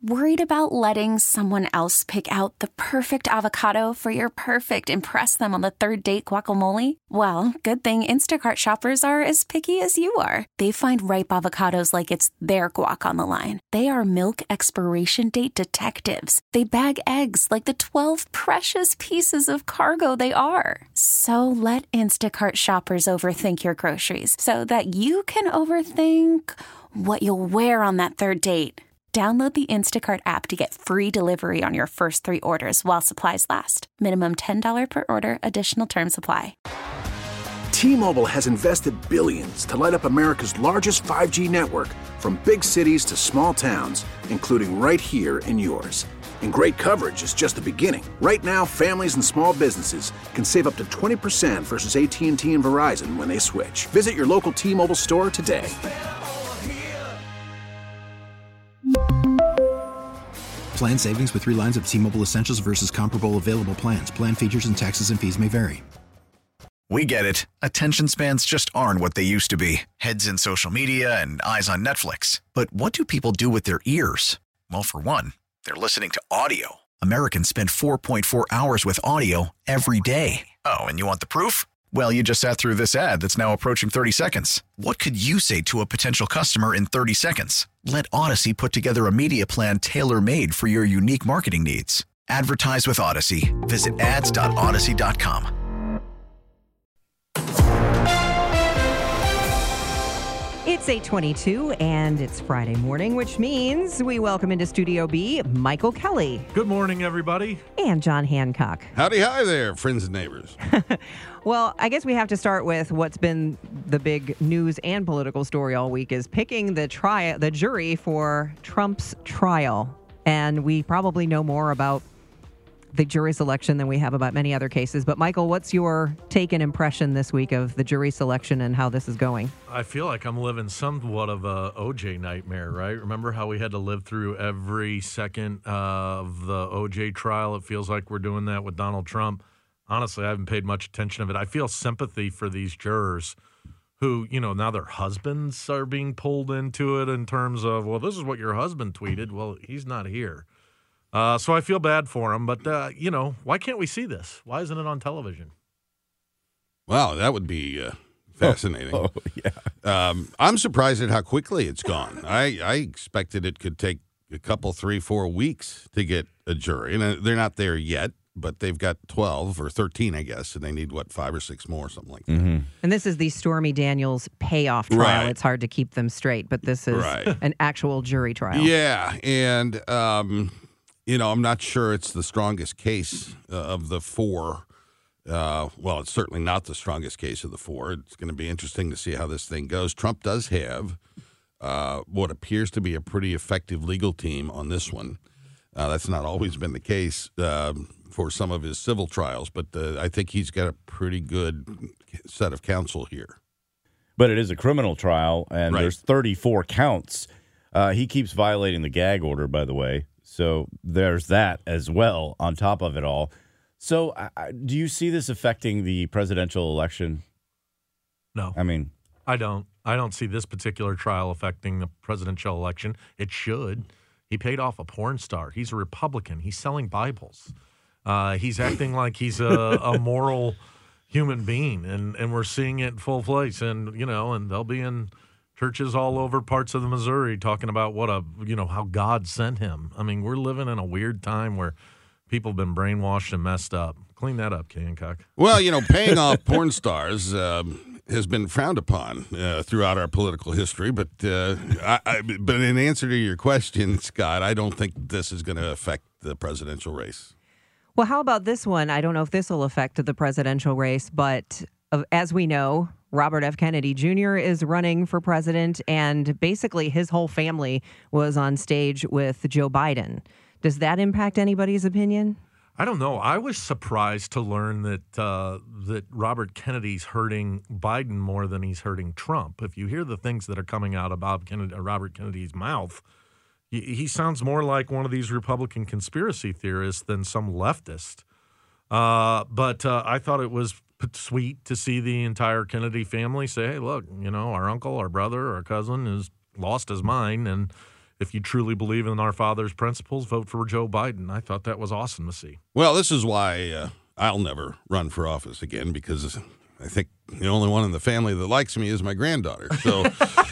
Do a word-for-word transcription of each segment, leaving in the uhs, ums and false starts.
Worried about letting someone else pick out the perfect avocado for your perfect impress them on the third date guacamole? Well, good thing Instacart shoppers are as picky as you are. They find ripe avocados like it's their guac on the line. They are milk expiration date detectives. They bag eggs like the twelve precious pieces of cargo they are. So let Instacart shoppers overthink your groceries so that you can overthink what you'll wear on that third date. Download the Instacart app to get free delivery on your first three orders while supplies last. Minimum ten dollars per order. Additional terms apply. T-Mobile has invested billions to light up America's largest five G network, from big cities to small towns, including right here in yours. And great coverage is just the beginning. Right now, families and small businesses can save up to twenty percent versus A T and T and Verizon when they switch. Visit your local T-Mobile store today. Plan savings with three lines of T-Mobile Essentials versus comparable available plans. Plan features and taxes and fees may vary. We get it. Attention spans just aren't what they used to be. Heads in social media and eyes on Netflix. But what do people do with their ears? Well, for one, they're listening to audio. Americans spend four point four hours with audio every day. Oh, and you want the proof? Well, you just sat through this ad that's now approaching thirty seconds. What could you say to a potential customer in thirty seconds? Let Odyssey put together a media plan tailor-made for your unique marketing needs. Advertise with Odyssey. Visit ads dot odyssey dot com. It's eight twenty-two, and it's Friday morning, which means we welcome into Studio B Michael Kelly. Good morning, everybody. And John Hancock. Howdy hi there, friends and neighbors. Well, I guess we have to start with what's been the big news and political story all week is picking the tri- the jury for Trump's trial. And we probably know more about the jury selection than we have about many other cases. But Michael, what's your take and impression this week of the jury selection and how this is going? I feel like I'm living somewhat of a O J nightmare, right? Remember how we had to live through every second uh, of the O J trial? It feels like we're doing that with Donald Trump. Honestly, I haven't paid much attention of it. I feel sympathy for these jurors who, you know, now their husbands are being pulled into it in terms of, well, this is what your husband tweeted. Well, he's not here. Uh, so I feel bad for him. But, uh, you know, why can't we see this? Why isn't it on television? Wow, that would be uh, fascinating. Oh, oh yeah. Um, I'm surprised at how quickly it's gone. I, I expected it could take a couple, three, four weeks to get a jury. And they're not there yet, but they've got twelve or thirteen, I guess, and they need, what, five or six more, something like that. Mm-hmm. And this is the Stormy Daniels payoff trial. Right. It's hard to keep them straight, but this is Right. an actual jury trial. Yeah, and, um, you know, I'm not sure it's the strongest case uh, of the four. Uh, well, it's certainly not the strongest case of the four. It's going to be interesting to see how this thing goes. Trump does have uh, what appears to be a pretty effective legal team on this one. Uh, that's not always been the case um, for some of his civil trials, but uh, I think he's got a pretty good set of counsel here. But it is a criminal trial, and Right. there's thirty-four counts. Uh, he keeps violating the gag order, by the way. So there's that as well on top of it all. So I, I, do you see this affecting the presidential election? No. I mean, I don't. I don't see this particular trial affecting the presidential election. It should. He paid off a porn star. He's a Republican. He's selling Bibles. Uh, he's acting like he's a, a moral human being, and, and we're seeing it in full place. And, you know, and they'll be in churches all over parts of the Missouri talking about what a, you know, how God sent him. I mean, we're living in a weird time where people have been brainwashed and messed up. Clean that up, Hancock. Well, you know, paying off porn stars um, has been frowned upon uh, throughout our political history. But uh, I, I, but in answer to your question, Scott, I don't think this is going to affect the presidential race. Well, how about this one? I don't know if this will affect the presidential race, but uh, as we know, Robert F. Kennedy Junior is running for president, and basically his whole family was on stage with Joe Biden. Does that impact anybody's opinion? I don't know. I was surprised to learn that uh, that Robert Kennedy's hurting Biden more than he's hurting Trump. If you hear the things that are coming out of Bob Kennedy, uh, Robert Kennedy's mouth, he, he sounds more like one of these Republican conspiracy theorists than some leftist. Uh, but uh, I thought it was sweet to see the entire Kennedy family say, hey, look, you know, our uncle, our brother, our cousin has lost his mind, and if you truly believe in our father's principles, vote for Joe Biden. I thought that was awesome to see. Well, this is why uh, I'll never run for office again, because I think the only one in the family that likes me is my granddaughter. So,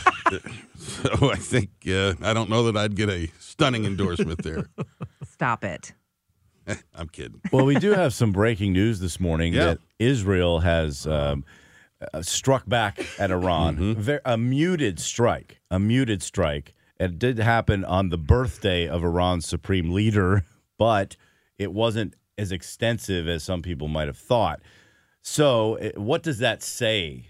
so I think uh, I don't know that I'd get a stunning endorsement there. Stop it. I'm kidding. Well, we do have some breaking news this morning Yeah. that Israel has um, uh, struck back at Iran. Mm-hmm. Ver- a muted strike, a muted strike. It did happen on the birthday of Iran's supreme leader, but it wasn't as extensive as some people might have thought. So it, what does that say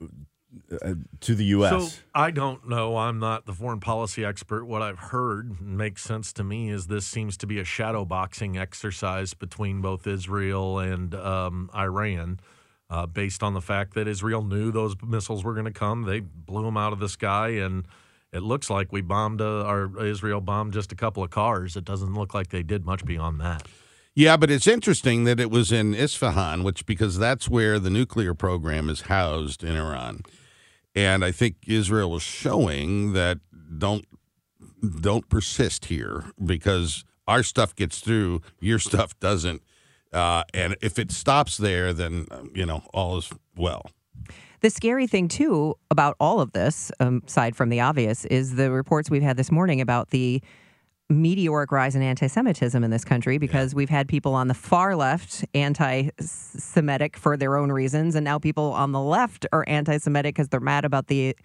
uh, to the U S? So I don't know. I'm not the foreign policy expert. What I've heard makes sense to me is this seems to be a shadow boxing exercise between both Israel and um, Iran, uh, based on the fact that Israel knew those missiles were going to come. They blew them out of the sky, and it looks like we bombed, uh, our Israel bombed just a couple of cars. It doesn't look like they did much beyond that. Yeah, but it's interesting that it was in Isfahan, which because that's where the nuclear program is housed in Iran. And I think Israel was showing that don't don't persist here, because our stuff gets through, your stuff doesn't. Uh, and if it stops there, then, you know, all is well. The scary thing, too, about all of this, um, aside from the obvious, is the reports we've had this morning about the meteoric rise in anti-Semitism in this country, because yeah. we've had people on the far left anti-Semitic for their own reasons, and now people on the left are anti-Semitic because they're mad about the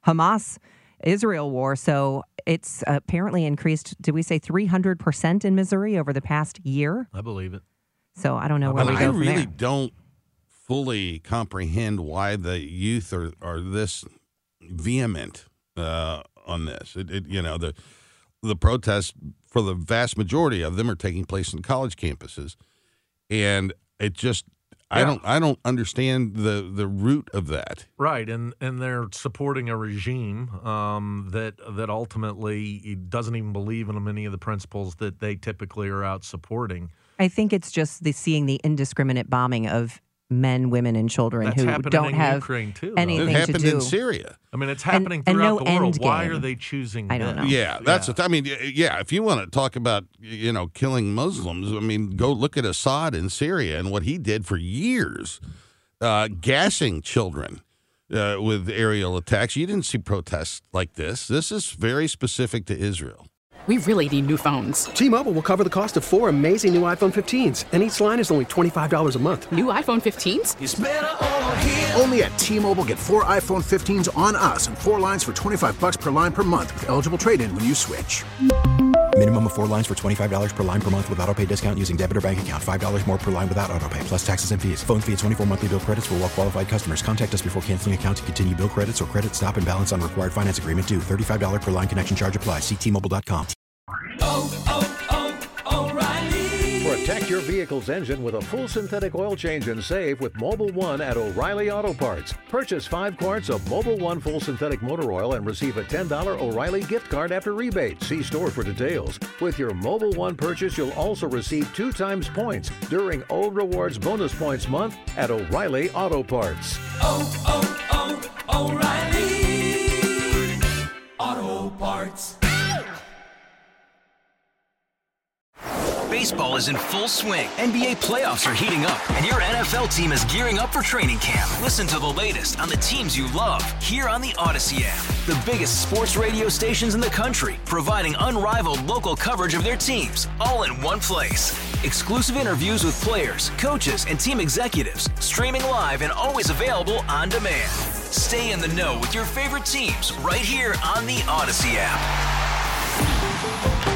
Hamas-Israel war. So it's apparently increased, did we say three hundred percent in Missouri over the past year? I believe it. So I don't know where but we go I from really there. don't fully comprehend why the youth are, are this vehement uh, on this. It, it, you know, the the protests, for the vast majority of them, are taking place in college campuses, and it just I Yeah. don't I don't understand the the root of that. Right, and and they're supporting a regime um, that that ultimately doesn't even believe in many of the principles that they typically are out supporting. I think it's just the seeing the indiscriminate bombing of men, women, and children That's who happening don't in have Ukraine too, though. anything It happened to do. in Syria. I mean, it's happening and throughout no the world. end Why game. are they choosing I don't this? know. Yeah, that's Yeah. what I mean. Yeah, if you want to talk about, you know, killing Muslims, I mean, go look at Assad in Syria and what he did for years, uh, gassing children uh, with aerial attacks. You didn't see protests like this. This is very specific to Israel. We really need new phones. T-Mobile will cover the cost of four amazing new iPhone fifteens, and each line is only twenty-five dollars a month. New iPhone fifteens? It's better over here. Only at T-Mobile, get four iPhone fifteens on us and four lines for twenty-five bucks per line per month with eligible trade-in when you switch. Minimum of four lines for twenty-five dollars per line per month with autopay discount using debit or bank account. five dollars more per line without autopay, plus taxes and fees. Phone fee at twenty-four monthly bill credits for well-qualified customers. Contact us before canceling account to continue bill credits or credit stop and balance on required finance agreement due. thirty-five dollars per line connection charge applies. See T Mobile dot com. Protect your vehicle's engine with a full synthetic oil change and save with Mobile One at O'Reilly Auto Parts. Purchase five quarts of Mobile One full synthetic motor oil and receive a ten dollars O'Reilly gift card after rebate. See store for details. With your Mobile One purchase, you'll also receive two times points during O Rewards Bonus Points Month at O'Reilly Auto Parts. Oh, oh, oh, O'Reilly Auto Parts. Baseball is in full swing. N B A playoffs are heating up, and your N F L team is gearing up for training camp. Listen to the latest on the teams you love here on the Odyssey app. The biggest sports radio stations in the country, providing unrivaled local coverage of their teams, all in one place. Exclusive interviews with players, coaches, and team executives, streaming live and always available on demand. Stay in the know with your favorite teams right here on the Odyssey app.